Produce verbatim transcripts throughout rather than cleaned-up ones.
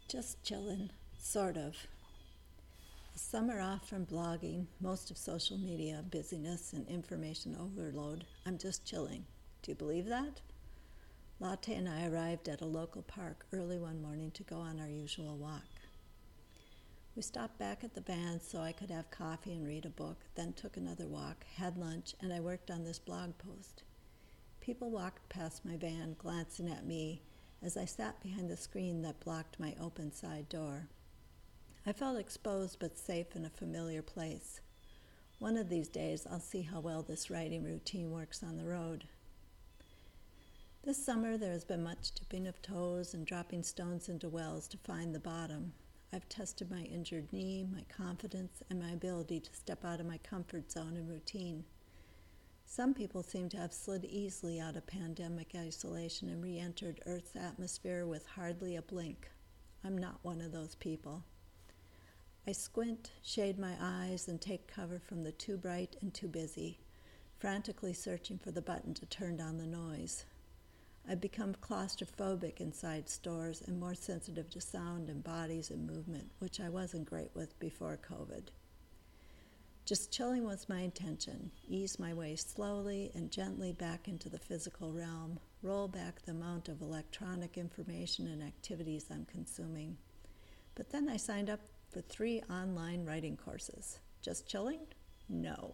Just chillin', sort of. A summer off from blogging, most of social media, busyness, and information overload. I'm just chilling. Do you believe that? Latte and I arrived at a local park early one morning to go on our usual walk. We stopped back at the van so I could have coffee and read a book, then took another walk, had lunch, and I worked on this blog post. People walked past my van, glancing at me as I sat behind the screen that blocked my open side door. I felt exposed but safe in a familiar place. One of these days, I'll see how well this writing routine works on the road. This summer, there has been much dipping of toes and dropping stones into wells to find the bottom. I've tested my injured knee, my confidence, and my ability to step out of my comfort zone and routine. Some people seem to have slid easily out of pandemic isolation and re-entered Earth's atmosphere with hardly a blink. I'm not one of those people. I squint, shade my eyes, and take cover from the too bright and too busy, frantically searching for the button to turn down the noise. I've become claustrophobic inside stores and more sensitive to sound and bodies and movement, which I wasn't great with before COVID. Just chilling was my intention, ease my way slowly and gently back into the physical realm, roll back the amount of electronic information and activities I'm consuming. But then I signed up for three online writing courses. Just chilling? No.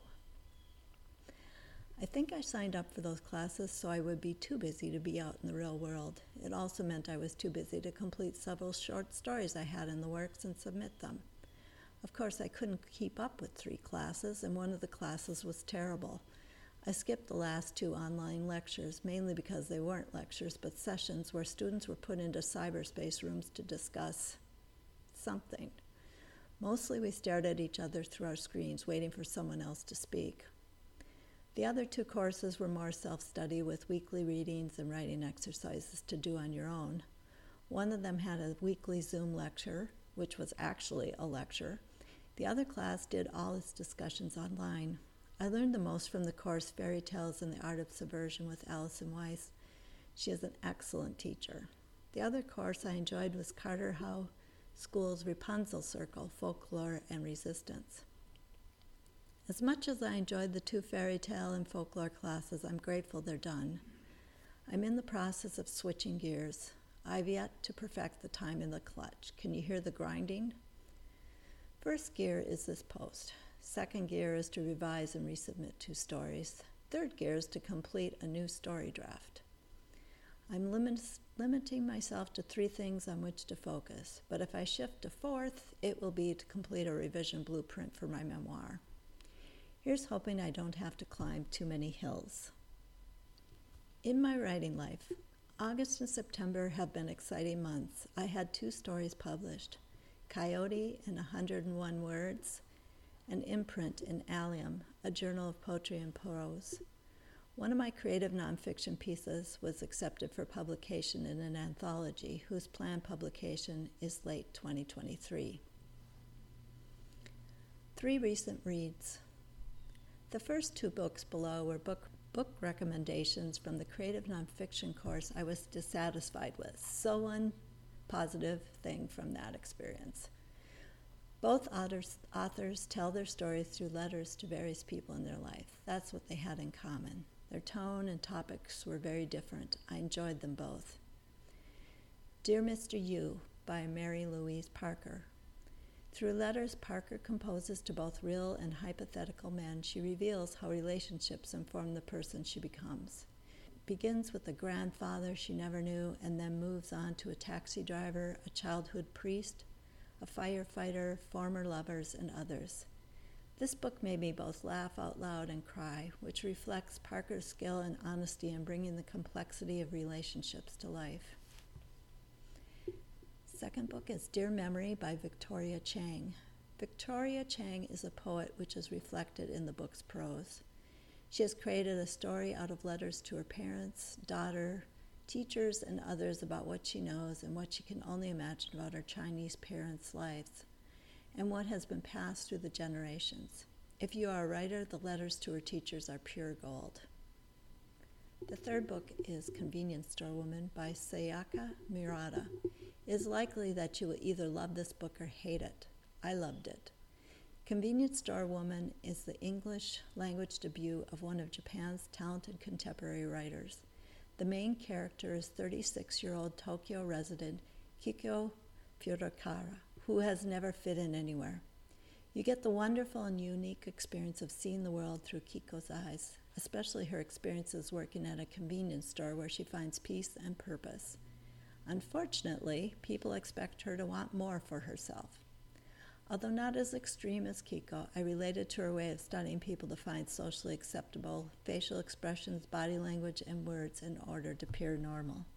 I think I signed up for those classes so I would be too busy to be out in the real world. It also meant I was too busy to complete several short stories I had in the works and submit them. Of course, I couldn't keep up with three classes, and one of the classes was terrible. I skipped the last two online lectures, mainly because they weren't lectures, but sessions where students were put into cyberspace rooms to discuss something. Mostly we stared at each other through our screens, waiting for someone else to speak. The other two courses were more self-study with weekly readings and writing exercises to do on your own. One of them had a weekly Zoom lecture, which was actually a lecture. The other class did all its discussions online. I learned the most from the course Fairy Tales and the Art of Subversion with Alison Weiss. She is an excellent teacher. The other course I enjoyed was Carter Howe School's Rapunzel Circle, Folklore and Resistance. As much as I enjoyed the two fairy tale and folklore classes, I'm grateful they're done. I'm in the process of switching gears. I've yet to perfect the time in the clutch. Can you hear the grinding? First gear is this post. Second gear is to revise and resubmit two stories. Third gear is to complete a new story draft. I'm limit, limiting myself to three things on which to focus, but if I shift to fourth, it will be to complete a revision blueprint for my memoir. Here's hoping I don't have to climb too many hills. In my writing life, August and September have been exciting months. I had two stories published, Coyote in one hundred one Words, and Imprint in Allium, a journal of poetry and prose. One of my creative nonfiction pieces was accepted for publication in an anthology whose planned publication is late twenty twenty-three. Three recent reads. The first two books below were book, book recommendations from the creative nonfiction course I was dissatisfied with, so one positive thing from that experience. Both authors, authors tell their stories through letters to various people in their life. That's what they had in common. Their tone and topics were very different. I enjoyed them both. Dear Mister You by Mary Louise Parker. Through letters Parker composes to both real and hypothetical men, she reveals how relationships inform the person she becomes. It begins with a grandfather she never knew and then moves on to a taxi driver, a childhood priest, a firefighter, former lovers, and others. This book made me both laugh out loud and cry, which reflects Parker's skill and honesty in bringing the complexity of relationships to life. Second book is Dear Memory by Victoria Chang. Victoria Chang is a poet which is reflected in the book's prose. She has created a story out of letters to her parents, daughter, teachers, and others about what she knows and what she can only imagine about her Chinese parents' lives and what has been passed through the generations. If you are a writer, the letters to her teachers are pure gold. The third book is Convenience Store Woman by Sayaka Murata. It is likely that you will either love this book or hate it. I loved it. Convenience Store Woman is the English language debut of one of Japan's talented contemporary writers. The main character is thirty-six-year-old Tokyo resident Kiko Furukawa, who has never fit in anywhere. You get the wonderful and unique experience of seeing the world through Kiko's eyes, especially her experiences working at a convenience store where she finds peace and purpose. Unfortunately, people expect her to want more for herself. Although not as extreme as Kiko, I related to her way of studying people to find socially acceptable facial expressions, body language, and words in order to appear normal.